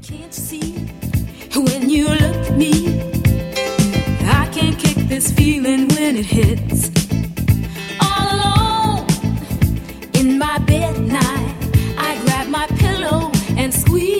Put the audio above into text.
Can't see when you look at me. I can't kick this feeling when it hits. All alone in my bed at night, I grab my pillow and squeeze.